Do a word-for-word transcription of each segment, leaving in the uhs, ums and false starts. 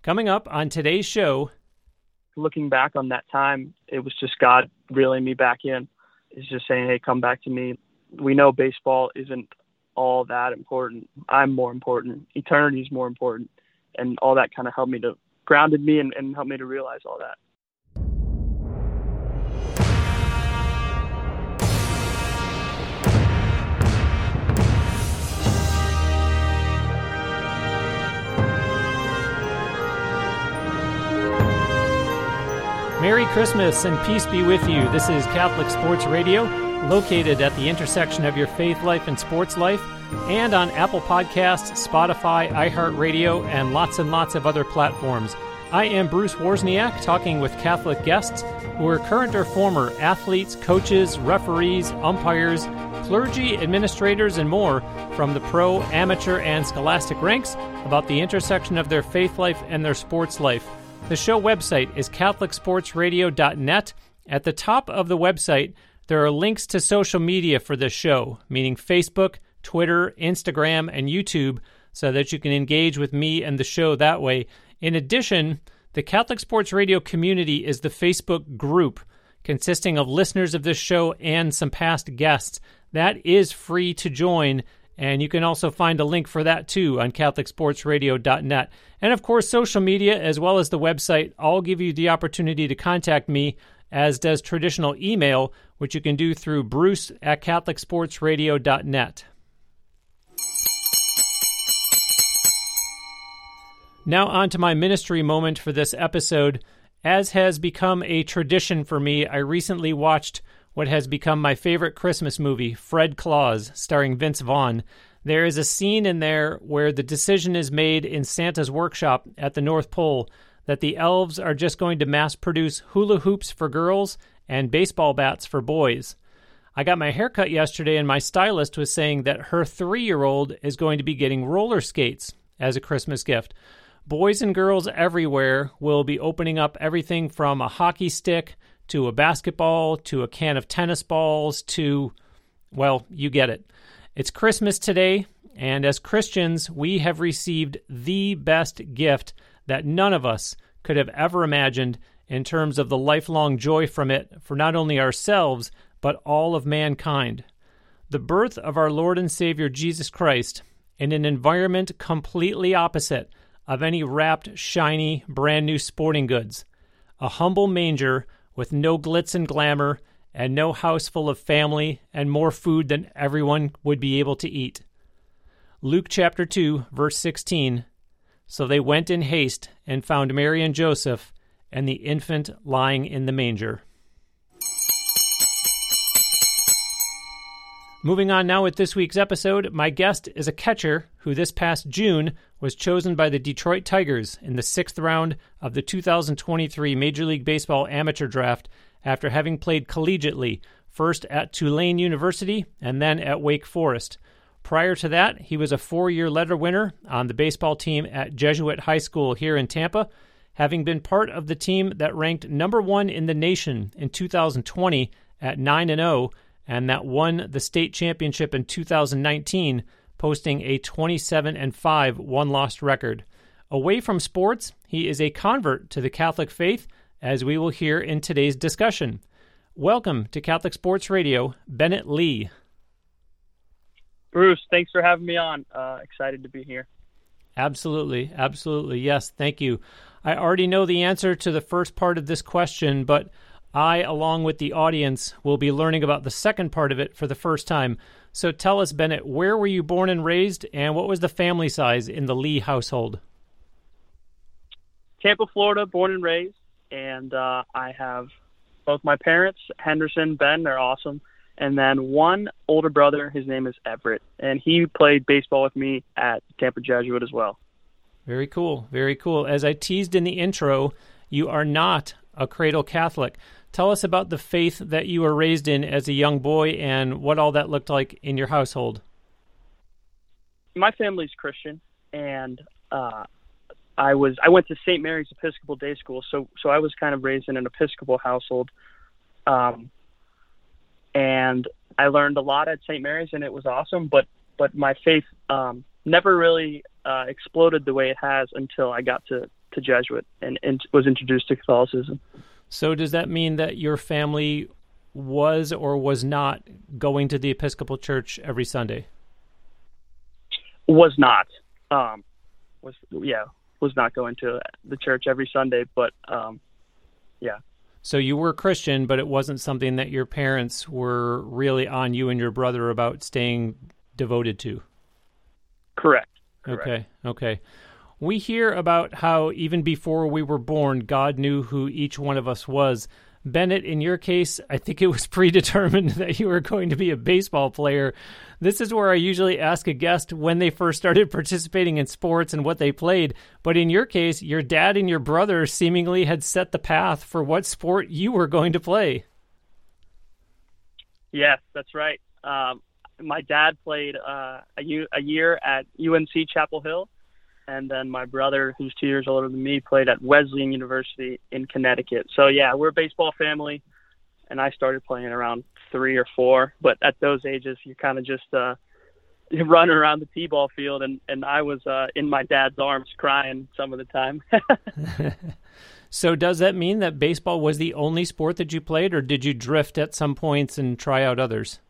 Coming up on today's show. Looking back on that time, it was just God reeling me back in. He's just saying, hey, come back to me. We know baseball isn't all that important. I'm more important. Eternity is more important. And all that kind of helped me to, grounded me and, and helped me to realize all that. Merry Christmas and peace be with you. This is Catholic Sports Radio, located at the intersection of your faith life and sports life, and on Apple Podcasts, Spotify, iHeartRadio, and lots and lots of other platforms. I am Bruce Wozniak, talking with Catholic guests who are current or former athletes, coaches, referees, umpires, clergy, administrators, and more from the pro, amateur, and scholastic ranks about the intersection of their faith life and their sports life. The show website is catholic sports radio dot net. At the top of the website, there are links to social media for this show, meaning Facebook, Twitter, Instagram, and YouTube, so that you can engage with me and the show that way. In addition, the Catholic Sports Radio community is the Facebook group consisting of listeners of this show and some past guests. That is free to join, and you can also find a link for that too on catholic sports radio dot net. And of course, social media as well as the website all give you the opportunity to contact me, as does traditional email, which you can do through bruce at catholic sports radio dot net. Now on to my ministry moment for this episode. As has become a tradition for me, I recently watched what has become my favorite Christmas movie, Fred Claus, starring Vince Vaughn. There is a scene in there where the decision is made in Santa's workshop at the North Pole that the elves are just going to mass-produce hula hoops for girls and baseball bats for boys. I got my hair cut yesterday, and my stylist was saying that her three-year-old is going to be getting roller skates as a Christmas gift. Boys and girls everywhere will be opening up everything from a hockey stick to a basketball, to a can of tennis balls, to, well, you get it. It's Christmas today, and as Christians, we have received the best gift that none of us could have ever imagined in terms of the lifelong joy from it for not only ourselves, but all of mankind. The birth of our Lord and Savior Jesus Christ in an environment completely opposite of any wrapped, shiny, brand new sporting goods. A humble manger with no glitz and glamour, and no house full of family, and more food than everyone would be able to eat. Luke chapter two, verse sixteen, So they went in haste, and found Mary and Joseph, and the infant lying in the manger. Moving on now with this week's episode, my guest is a catcher who this past June was chosen by the Detroit Tigers in the sixth round of the two thousand twenty-three Major League Baseball Amateur Draft after having played collegiately, first at Tulane University and then at Wake Forest. Prior to that, he was a four-year letter winner on the baseball team at Jesuit High School here in Tampa, having been part of the team that ranked number one in the nation in two thousand twenty at nine and oh, and that won the state championship in two thousand nineteen, posting a twenty-seven and five one-loss record. Away from sports, he is a convert to the Catholic faith, as we will hear in today's discussion. Welcome to Catholic Sports Radio, Bennett Lee. Bruce, thanks for having me on. Uh, excited to be here. Absolutely, absolutely. Yes, thank you. I already know the answer to the first part of this question, but I, along with the audience, will be learning about the second part of it for the first time. So tell us, Bennett, where were you born and raised, and what was the family size in the Lee household? Tampa, Florida, born and raised, and uh, I have both my parents, Henderson, Ben, they're awesome, and then one older brother, his name is Everett, and he played baseball with me at Tampa Jesuit as well. Very cool, very cool. As I teased in the intro, you are not a cradle Catholic. Tell us about the faith that you were raised in as a young boy and what all that looked like in your household. My family's Christian, and uh, I was I went to Saint Mary's Episcopal Day School, so so I was kind of raised in an Episcopal household, um, and I learned a lot at Saint Mary's, and it was awesome. But but my faith um, never really uh, exploded the way it has until I got to to Jesuit and, and was introduced to Catholicism. So does that mean that your family was or was not going to the Episcopal Church every Sunday? Was not. Um, was yeah, was not going to the church every Sunday, but um, yeah. So you were Christian, but it wasn't something that your parents were really on you and your brother about staying devoted to? Correct. Correct. Okay, okay. We hear about how even before we were born, God knew who each one of us was. Bennett, in your case, I think it was predetermined that you were going to be a baseball player. This is where I usually ask a guest when they first started participating in sports and what they played. But in your case, your dad and your brother seemingly had set the path for what sport you were going to play. Yes, that's right. Um, my dad played uh, a, u- a year at U N C Chapel Hill. And then my brother, who's two years older than me, played at Wesleyan University in Connecticut. So, yeah, we're a baseball family, and I started playing around three or four. But at those ages, you kind of just uh, you run around the T-ball field, and, and I was uh, in my dad's arms crying some of the time. So does that mean that baseball was the only sport that you played, or did you drift at some points and try out others?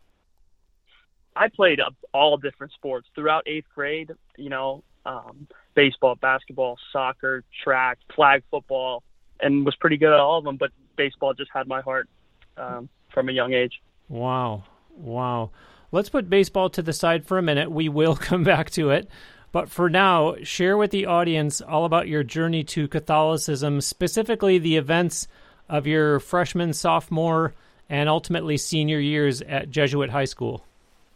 I played uh, all different sports throughout eighth grade, you know, Um, baseball, basketball, soccer, track, flag football, and was pretty good at all of them, but baseball just had my heart um, from a young age. Wow. Wow. Let's put baseball to the side for a minute. We will come back to it. But for now, share with the audience all about your journey to Catholicism, specifically the events of your freshman, sophomore, and ultimately senior years at Jesuit High School.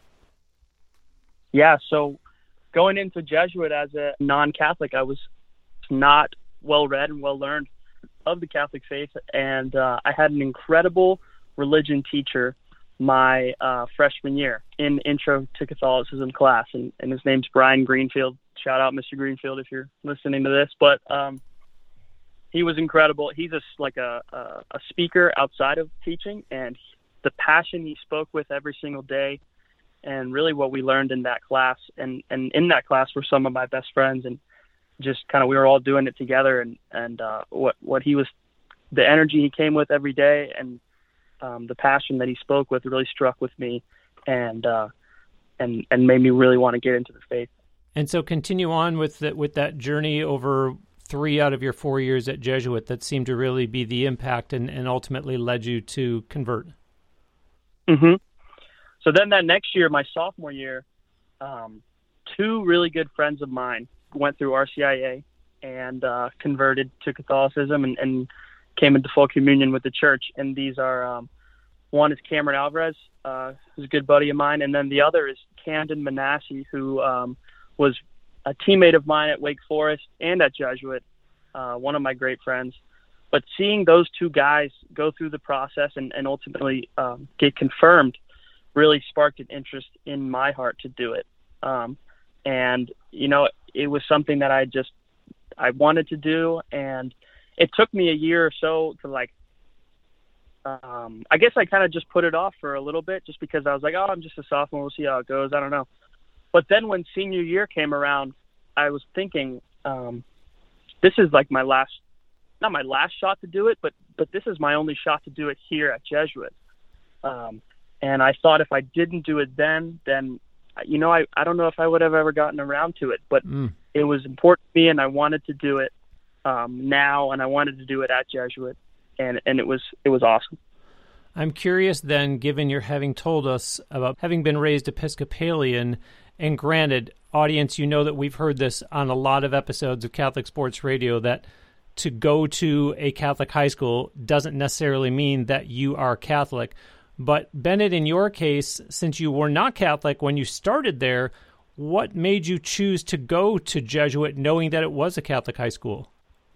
Yeah, so going into Jesuit as a non-Catholic, I was not well-read and well-learned of the Catholic faith, and uh, I had an incredible religion teacher my uh, freshman year in Intro to Catholicism class, and, and his name's Brian Greenfield. Shout out, Mister Greenfield, if you're listening to this. But um, he was incredible. He's a, like a, a, a speaker outside of teaching, and the passion he spoke with every single day, and really what we learned in that class. And, and in that class were some of my best friends, and just kind of we were all doing it together. And, and uh, what, what he was, the energy he came with every day, and um, the passion that he spoke with really struck with me, and uh, and and made me really want to get into the faith. And so continue on with the, with that journey over three out of your four years at Jesuit that seemed to really be the impact and, and ultimately led you to convert. Mm-hmm. So then that next year, my sophomore year, um, two really good friends of mine went through R C I A and uh, converted to Catholicism and, and came into full communion with the church. And these are, um, one is Cameron Alvarez, uh, who's a good buddy of mine. And then the other is Camden Manasseh, who um, was a teammate of mine at Wake Forest and at Jesuit, uh, one of my great friends. But seeing those two guys go through the process and, and ultimately um, get confirmed really sparked an interest in my heart to do it. Um, and, you know, it was something that I just, I wanted to do. And it took me a year or so to like, um, I guess I kind of just put it off for a little bit just because I was like, oh, I'm just a sophomore. We'll see how it goes. I don't know. But then when senior year came around, I was thinking, um, this is like my last, not my last shot to do it, but, but this is my only shot to do it here at Jesuit. Um, And I thought if I didn't do it then, then, you know, I, I don't know if I would have ever gotten around to it, but mm. it was important to me and I wanted to do it um, now, and I wanted to do it at Jesuit, and, and it was it was awesome. I'm curious then, given your having told us about having been raised Episcopalian, and granted, audience, you know that we've heard this on a lot of episodes of Catholic Sports Radio, that to go to a Catholic high school doesn't necessarily mean that you are Catholic. But Bennett, in your case, since you were not Catholic when you started there, what made you choose to go to Jesuit knowing that it was a Catholic high school?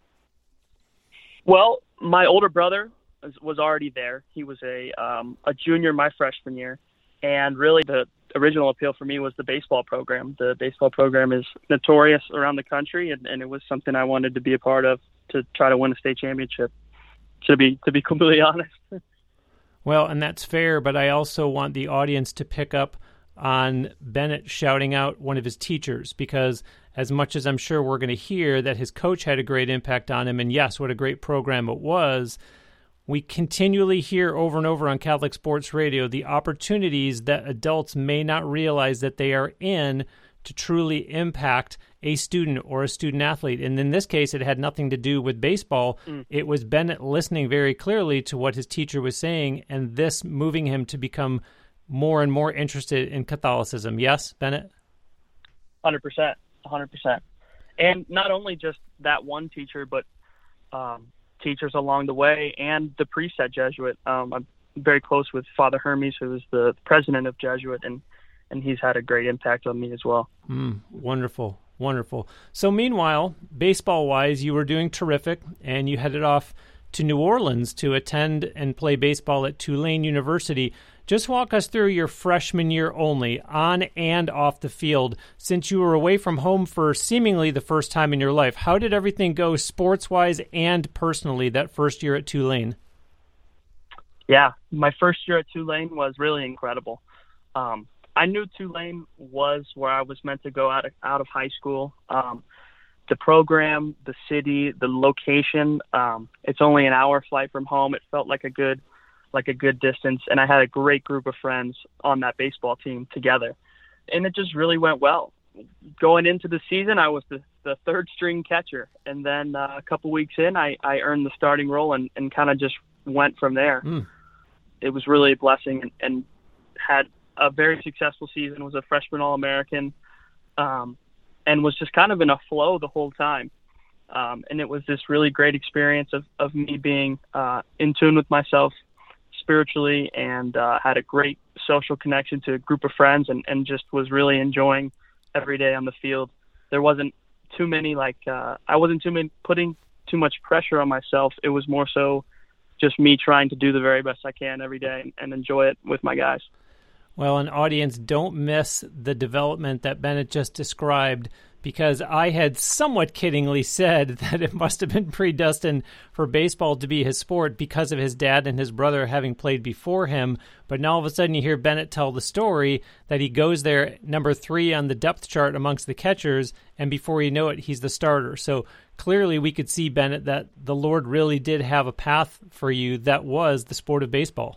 Well, my older brother was already there. He was a um, a junior my freshman year. And really the original appeal for me was the baseball program. The baseball program is notorious around the country, and, and it was something I wanted to be a part of to try to win a state championship, to be to be completely honest. Well, and that's fair, but I also want the audience to pick up on Bennett shouting out one of his teachers, because as much as I'm sure we're going to hear that his coach had a great impact on him, and yes, what a great program it was, we continually hear over and over on Catholic Sports Radio the opportunities that adults may not realize that they are in to truly impact a student or a student athlete. And in this case, it had nothing to do with baseball. Mm. It was Bennett listening very clearly to what his teacher was saying, and this moving him to become more and more interested in Catholicism. Yes, Bennett? one hundred percent. one hundred percent. And not only just that one teacher, but um, teachers along the way and the priest at Jesuit. Um, I'm very close with Father Hermes, who is the president of Jesuit, and, and he's had a great impact on me as well. Mm, wonderful, wonderful. So meanwhile, baseball-wise, you were doing terrific, and you headed off to New Orleans to attend and play baseball at Tulane University. Just walk us through your freshman year only, on and off the field, since you were away from home for seemingly the first time in your life. How did everything go sports-wise and personally that first year at Tulane? Yeah, my first year at Tulane was really incredible. Um, I knew Tulane was where I was meant to go out of, out of high school. Um, the program, the city, the location, um, it's only an hour flight from home. It felt like a good like a good distance, and I had a great group of friends on that baseball team together, and it just really went well. Going into the season, I was the, the third string catcher, and then uh, a couple weeks in, I, I earned the starting role and, and kind of just went from there. Mm. It was really a blessing, and, and had a very successful season, was a freshman All-American, um, and was just kind of in a flow the whole time. Um, and it was this really great experience of, of me being uh, in tune with myself spiritually, and uh, had a great social connection to a group of friends, and, and just was really enjoying every day on the field. There wasn't too many, like, uh, I wasn't too many, putting too much pressure on myself. It was more so just me trying to do the very best I can every day and, and enjoy it with my guys. Well, an audience, don't miss the development that Bennett just described, because I had somewhat kiddingly said that it must have been predestined for baseball to be his sport because of his dad and his brother having played before him. But now all of a sudden you hear Bennett tell the story that he goes there number three on the depth chart amongst the catchers, and before you know it, he's the starter. So clearly we could see, Bennett, that the Lord really did have a path for you that was the sport of baseball.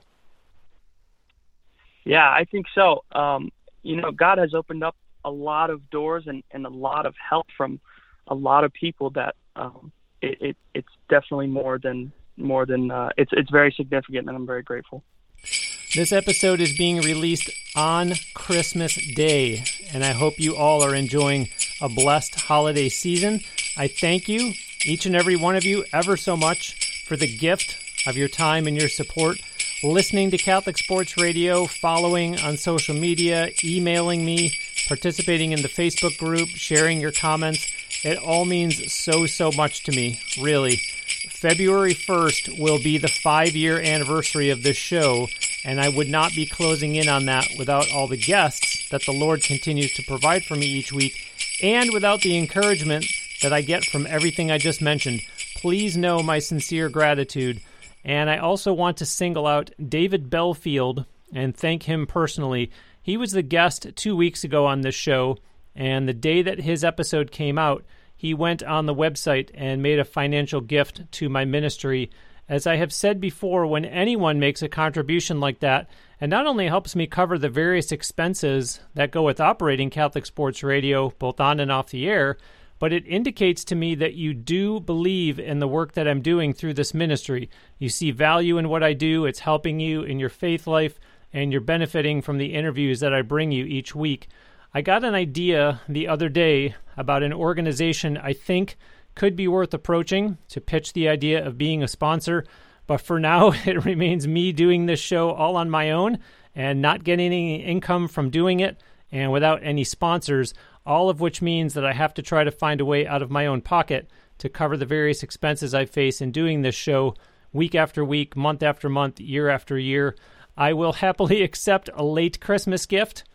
Yeah, I think so. Um, you know, God has opened up a lot of doors and, and a lot of help from a lot of people that um, it, it it's definitely more than more than uh, it's it's very significant, and I'm very grateful. This episode is being released on Christmas Day, and I hope you all are enjoying a blessed holiday season. I thank you, each and every one of you, ever so much for the gift of your time and your support, listening to Catholic Sports Radio, following on social media, emailing me, participating in the Facebook group, sharing your comments. It all means so, so much to me, really. February first will be the five-year anniversary of this show, and I would not be closing in on that without all the guests that the Lord continues to provide for me each week, and without the encouragement that I get from everything I just mentioned. Please know my sincere gratitude. And I also want to single out David Belfield and thank him personally. He was the guest two weeks ago on this show, and the day that his episode came out, he went on the website and made a financial gift to my ministry. As I have said before, when anyone makes a contribution like that, it not only helps me cover the various expenses that go with operating Catholic Sports Radio, both on and off the air, but it indicates to me that you do believe in the work that I'm doing through this ministry. You see value in what I do. It's helping you in your faith life, and you're benefiting from the interviews that I bring you each week. I got an idea the other day about an organization I think could be worth approaching to pitch the idea of being a sponsor, but for now it remains me doing this show all on my own and not getting any income from doing it, and without any sponsors, all of which means that I have to try to find a way out of my own pocket to cover the various expenses I face in doing this show week after week, month after month, year after year. I will happily accept a late Christmas gift,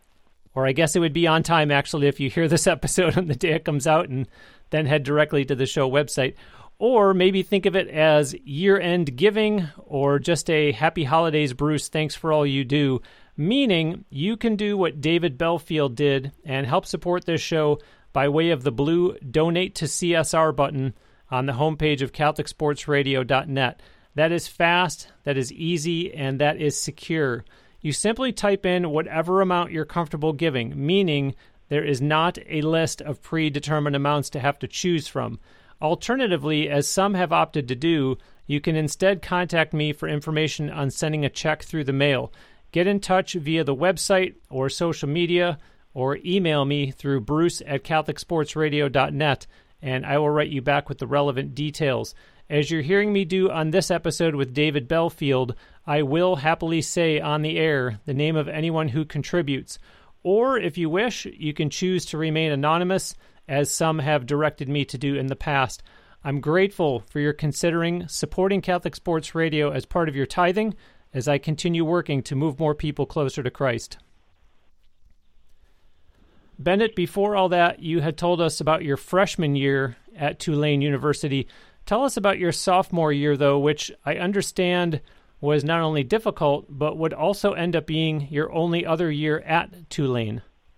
or I guess it would be on time, actually, if you hear this episode on the day it comes out and then head directly to the show website. Or maybe think of it as year-end giving, or just a happy holidays, Bruce, thanks for all you do. Meaning, you can do what David Belfield did and help support this show by way of the blue Donate to C S R button on the homepage of Catholic Sports Radio dot net. That is fast, that is easy, and that is secure. You simply type in whatever amount you're comfortable giving, meaning there is not a list of predetermined amounts to have to choose from. Alternatively, as some have opted to do, you can instead contact me for information on sending a check through the mail. Get in touch via the website or social media, or email me through bruce at Catholic Sports Radio dot net, and I will write you back with the relevant details. As you're hearing me do on this episode with David Belfield, I will happily say on the air the name of anyone who contributes. Or, if you wish, you can choose to remain anonymous, as some have directed me to do in the past. I'm grateful for your considering supporting Catholic Sports Radio as part of your tithing, as I continue working to move more people closer to Christ. Bennett, before all that, you had told us about your freshman year at Tulane University. Tell us about your sophomore year, though, which I understand was not only difficult, but would also end up being your only other year at Tulane.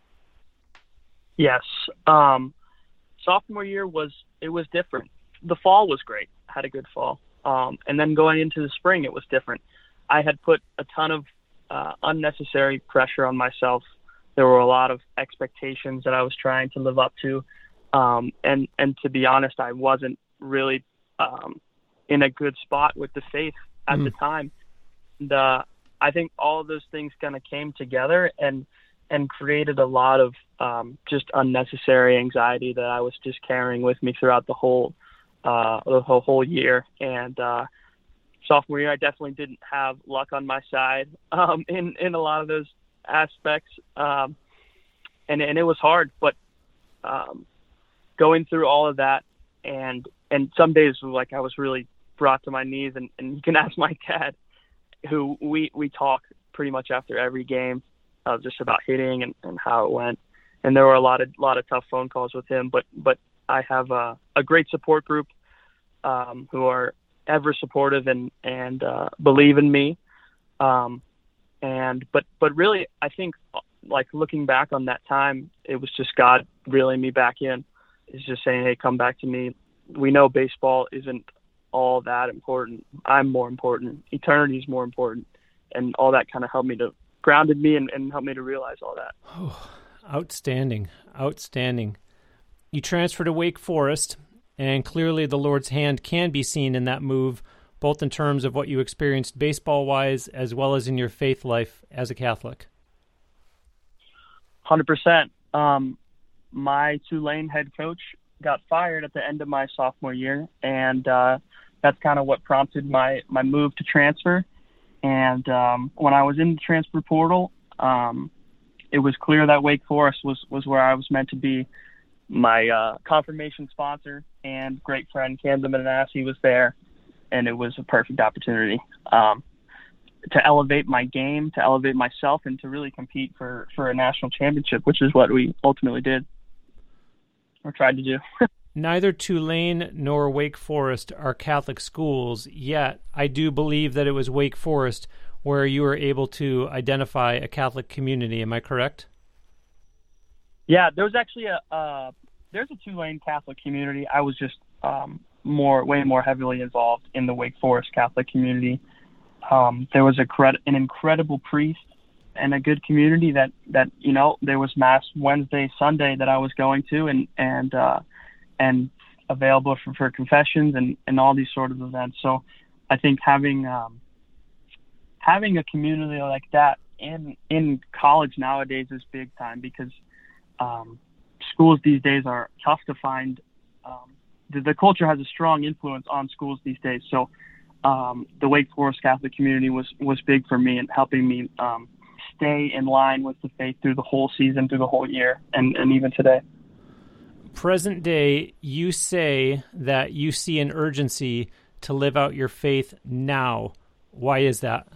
Yes. Um, sophomore year was, it was different. The fall was great. Had a good fall. Um, and then going into the spring, it was different. I had put a ton of uh, unnecessary pressure on myself. There were a lot of expectations that I was trying to live up to. Um, and, and to be honest, I wasn't really um, in a good spot with the faith at mm. the time. And uh, I think all of those things kind of came together and and created a lot of um, just unnecessary anxiety that I was just carrying with me throughout the whole uh, the whole, whole year. And uh, sophomore year, I definitely didn't have luck on my side um, in in a lot of those aspects, um, and and it was hard. But um, going through all of that, and and some days like I was really brought to my knees, and, and you can ask my dad, who we we talk pretty much after every game, uh, just about hitting and, and how it went. And there were a lot of lot of tough phone calls with him, but but I have a, a great support group um, who are ever supportive and and uh, believe in me. Um, and but but really, I think like looking back on that time, it was just God reeling me back in. It's just saying, hey, come back to me. We know baseball isn't all that important. I'm more important. Eternity is more important. And all that kind of helped me to grounded me and, and helped me to realize all that. Oh, outstanding. Outstanding. You transferred to Wake Forest, and clearly the Lord's hand can be seen in that move, both in terms of what you experienced baseball-wise as well as in your faith life as a Catholic. one hundred percent. Um, my Tulane head coach got fired at the end of my sophomore year, and uh, that's kind of what prompted my, my move to transfer. And um, when I was in the transfer portal, um, it was clear that Wake Forest was, was where I was meant to be. My uh, confirmation sponsor and great friend Camden Manassi was there, and it was a perfect opportunity um, to elevate my game, to elevate myself, and to really compete for, for a national championship, which is what we ultimately did or tried to do. Neither Tulane nor Wake Forest are Catholic schools, yet I do believe that it was Wake Forest where you were able to identify a Catholic community. Am I correct? Yeah, there was actually a uh, there's a Tulane Catholic community. I was just um, more, way more heavily involved in the Wake Forest Catholic community. Um, there was a cred- an incredible priest and a good community that, that you know there was Mass Wednesday, Sunday that I was going to, and and uh, and available for, for confessions and, and all these sort of events. So I think having um, having a community like that in in college nowadays is big time, because um, schools these days are tough to find. Um, the, the culture has a strong influence on schools these days. So um, the Wake Forest Catholic community was, was big for me in helping me um, stay in line with the faith through the whole season, through the whole year, and, and even today. Present day, you say that you see an urgency to live out your faith now. Why is that?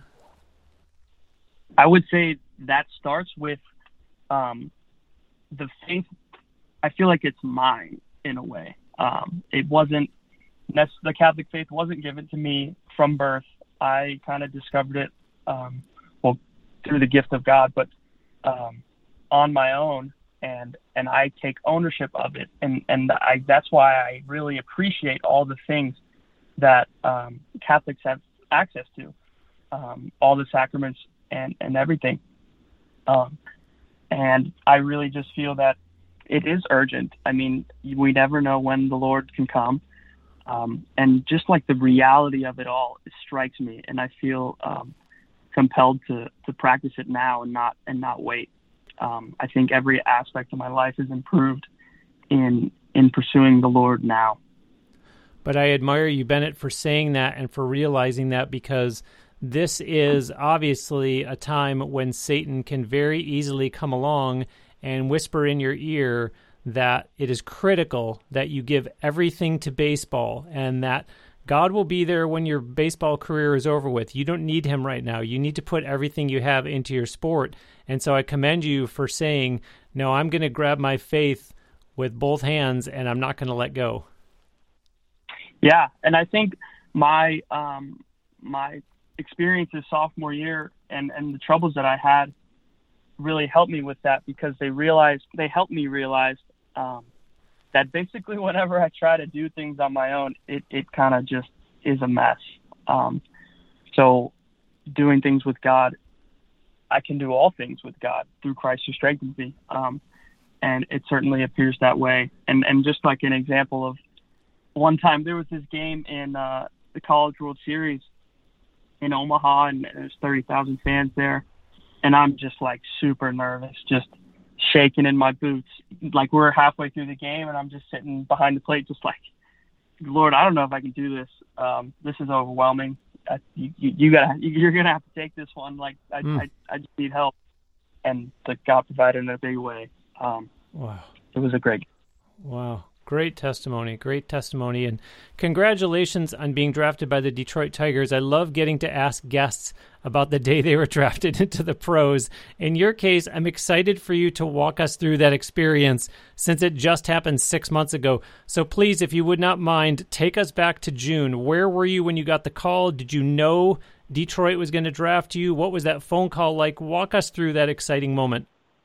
I would say that starts with um, the faith. I feel like it's mine in a way. Um, it wasn't, the Catholic faith wasn't given to me from birth. I kind of discovered it, um, well, through the gift of God, but um, on my own. and and I take ownership of it, and and I that's why I really appreciate all the things that um, Catholics have access to, um, all the sacraments and and everything, um, and I really just feel that it is urgent. I mean, we never know when the Lord can come, um, and just like the reality of it all, it strikes me, and I feel um, compelled to to practice it now and not and not wait. Um, I think every aspect of my life is improved in in pursuing the Lord now. But I admire you, Bennett, for saying that and for realizing that, because this is obviously a time when Satan can very easily come along and whisper in your ear that it is critical that you give everything to baseball and that God will be there when your baseball career is over with. You don't need him right now. You need to put everything you have into your sport. And so I commend you for saying, no, I'm going to grab my faith with both hands and I'm not going to let go. Yeah, and I think my um, my experiences sophomore year and, and the troubles that I had really helped me with that, because they realized they helped me realize um, that basically whenever I try to do things on my own, it, it kind of just is a mess. Um, so doing things with God, I can do all things with God through Christ who strengthens me. Um, and it certainly appears that way. And, and just like an example of one time, there was this game in uh, the College World Series in Omaha, and there's thirty thousand fans there. And I'm just like super nervous, just shaking in my boots. Like we're halfway through the game and I'm just sitting behind the plate, just like, Lord, I don't know if I can do this. Um, this is overwhelming. I, you, you, you gotta, you're going to have to take this one. Like I, mm. I, I just need help. And the God provided in a big way. Um, wow. It was a great game. Wow. Great testimony, great testimony, and congratulations on being drafted by the Detroit Tigers. I love getting to ask guests about the day they were drafted into the pros. In your case, I'm excited for you to walk us through that experience since it just happened six months ago. So please, if you would not mind, take us back to June. Where were you when you got the call? Did you know Detroit was going to draft you? What was that phone call like? Walk us through that exciting moment.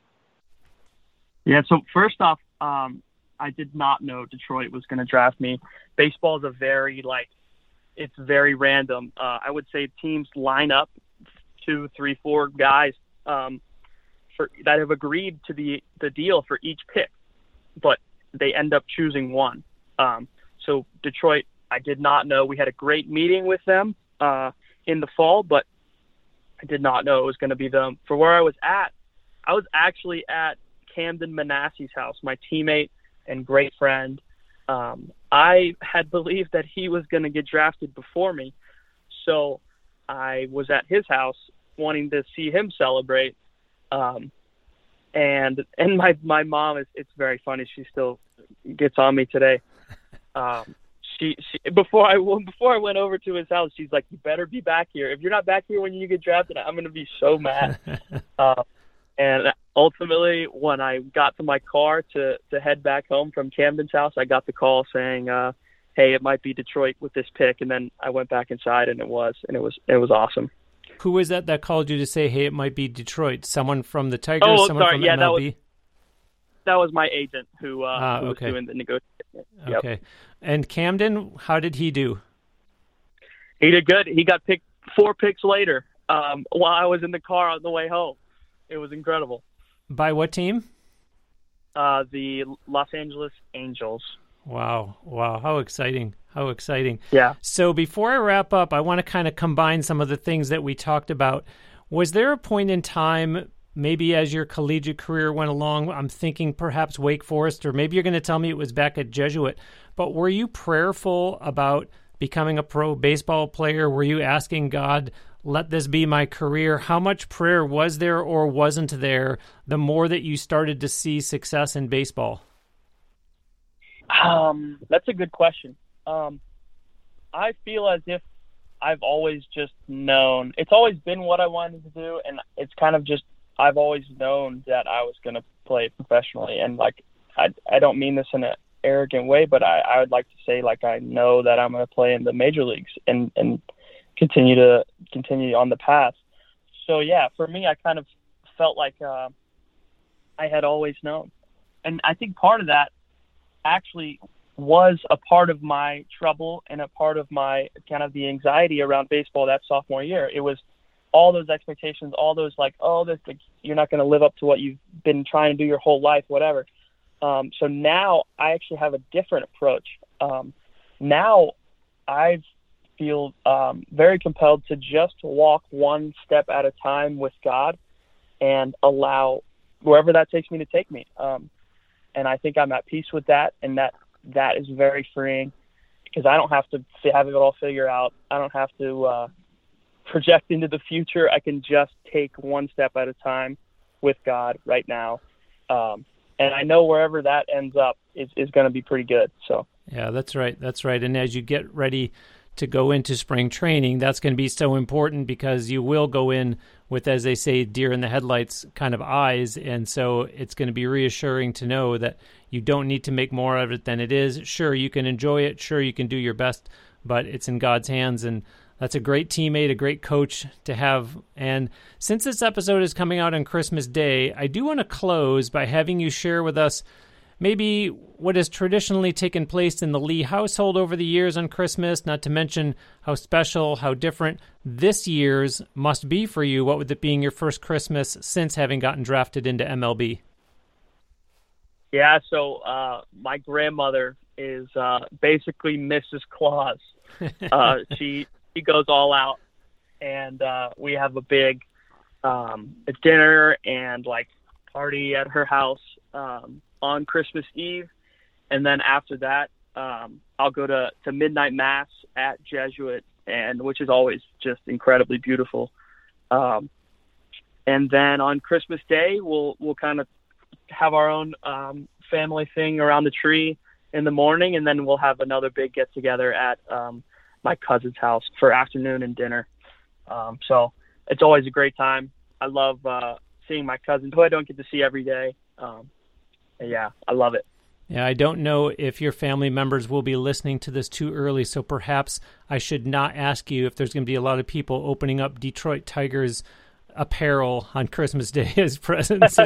Yeah, so first off, um, I did not know Detroit was going to draft me. Baseball is a very, like, it's very random. Uh, I would say teams line up two, three, four guys um, for that have agreed to the, the deal for each pick, but they end up choosing one. Um, so Detroit, I did not know. We had a great meeting with them uh, in the fall, but I did not know it was going to be them. For where I was at, I was actually at Camden Manasseh's house, my teammate and great friend. Um, I had believed that he was going to get drafted before me. So I was at his house wanting to see him celebrate. Um, and, and my, my mom is, it's very funny. She still gets on me today. Um, she, she, before I, before I went over to his house, she's like, you better be back here. If you're not back here when you get drafted, I'm going to be so mad. uh, And ultimately, when I got to my car to, to head back home from Camden's house, I got the call saying, uh, hey, it might be Detroit with this pick. And then I went back inside and it was, and it was, it was awesome. Who was that that called you to say, hey, it might be Detroit? Someone from the Tigers? Oh, someone sorry. from Yeah, M L B? that was, that was my agent who, uh, ah, who okay. was doing the negotiation. Yep. Okay. And Camden, how did he do? He did good. He got picked four picks later um, while I was in the car on the way home. It was incredible. By what team? Uh, the Los Angeles Angels. Wow. Wow. How exciting. How exciting. Yeah. So before I wrap up, I want to kind of combine some of the things that we talked about. Was there a point in time, maybe as your collegiate career went along, I'm thinking perhaps Wake Forest, or maybe you're going to tell me it was back at Jesuit, but were you prayerful about becoming a pro baseball player? Were you asking God, let this be my career? How much prayer was there or wasn't there the more that you started to see success in baseball? Um, that's a good question. Um, I feel as if I've always just known. It's always been what I wanted to do, and it's kind of just I've always known that I was going to play professionally. And, like, I, I don't mean this in an arrogant way, but I, I would like to say, like, I know that I'm going to play in the major leagues and, and continue to continue on the path. So, yeah, for me, I kind of felt like uh, I had always known. And I think part of that actually was a part of my trouble and a part of my kind of the anxiety around baseball that sophomore year. It was all those expectations, all those like, oh, this, like, you're not going to live up to what you've been trying to do your whole life, whatever. Um, so now I actually have a different approach. Um, now I feel um, very compelled to just walk one step at a time with God and allow wherever that takes me to take me. Um, and I think I'm at peace with that, and that that is very freeing because I don't have to have it all figured out. I don't have to uh, project into the future. I can just take one step at a time with God right now. Um, and I know wherever that ends up is, is going to be pretty good. So yeah, that's right. That's right. And as you get ready to go into spring training, that's going to be so important because you will go in with, as they say, deer in the headlights kind of eyes. And so it's going to be reassuring to know that you don't need to make more of it than it is. Sure, you can enjoy it. Sure, you can do your best, but it's in God's hands. And that's a great teammate, a great coach to have. And since this episode is coming out on Christmas Day, I do want to close by having you share with us maybe what has traditionally taken place in the Lee household over the years on Christmas, not to mention how special, how different this year's must be for you, what with it being your first Christmas since having gotten drafted into M L B. Yeah, so uh, my grandmother is uh, basically Missus Claus. Uh, she she goes all out, and uh, we have a big um, a dinner and like party at her house um, on Christmas Eve, and then after that, um, I'll go to, to midnight mass at Jesuit, and which is always just incredibly beautiful. Um, and then on Christmas Day, we'll we'll kind of have our own um, family thing around the tree in the morning, and then we'll have another big get together at um, my cousin's house for afternoon and dinner. Um, so it's always a great time. I love uh, seeing my cousins, who I don't get to see every day. Um, yeah, I love it. Yeah, I don't know if your family members will be listening to this too early, so perhaps I should not ask you if there's going to be a lot of people opening up Detroit Tigers apparel on Christmas Day as presents.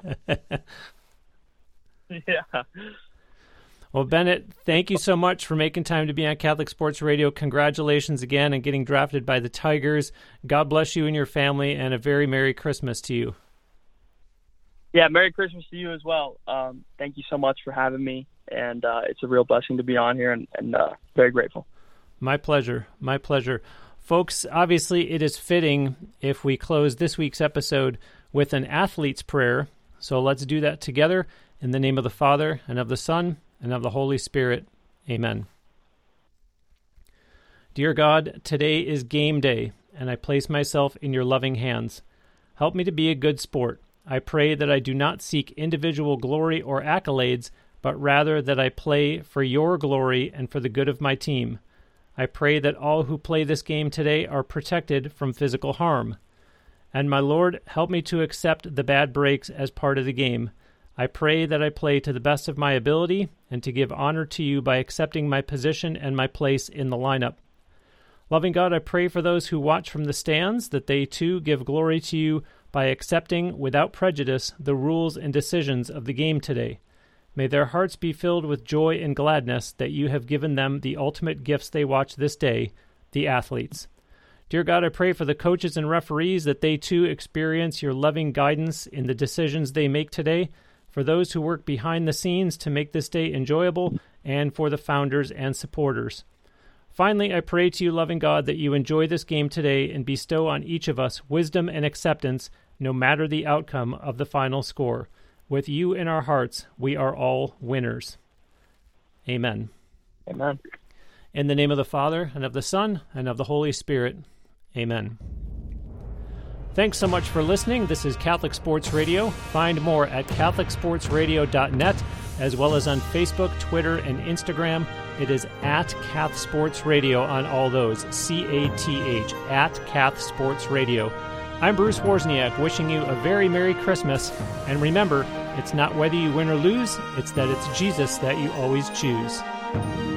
Yeah. Well, Bennett, thank you so much for making time to be on Catholic Sports Radio. Congratulations again on getting drafted by the Tigers. God bless you and your family, and a very Merry Christmas to you. Yeah, Merry Christmas to you as well. Um, thank you so much for having me, and uh, it's a real blessing to be on here, and, and uh, very grateful. My pleasure. My pleasure. Folks, obviously it is fitting if we close this week's episode with an athlete's prayer, so let's do that together in the name of the Father, and of the Son, and of the Holy Spirit. Amen. Dear God, today is game day, and I place myself in your loving hands. Help me to be a good sport. I pray that I do not seek individual glory or accolades, but rather that I play for your glory and for the good of my team. I pray that all who play this game today are protected from physical harm. And my Lord, help me to accept the bad breaks as part of the game. I pray that I play to the best of my ability and to give honor to you by accepting my position and my place in the lineup. Loving God, I pray for those who watch from the stands that they too give glory to you by accepting without prejudice the rules and decisions of the game today. May their hearts be filled with joy and gladness that you have given them the ultimate gifts they watch this day, the athletes. Dear God, I pray for the coaches and referees that they too experience your loving guidance in the decisions they make today, for those who work behind the scenes to make this day enjoyable, and for the founders and supporters. Finally, I pray to you, loving God, that you enjoy this game today and bestow on each of us wisdom and acceptance, no matter the outcome of the final score. With you in our hearts, we are all winners. Amen. Amen. In the name of the Father, and of the Son, and of the Holy Spirit. Amen. Thanks so much for listening. This is Catholic Sports Radio. Find more at catholic sports radio dot net, as well as on Facebook, Twitter, and Instagram. It is at Cath Sports Radio on all those, C A T H, at Cath Sports Radio. I'm Bruce Wozniak, wishing you a very Merry Christmas. And remember, it's not whether you win or lose, it's that it's Jesus that you always choose.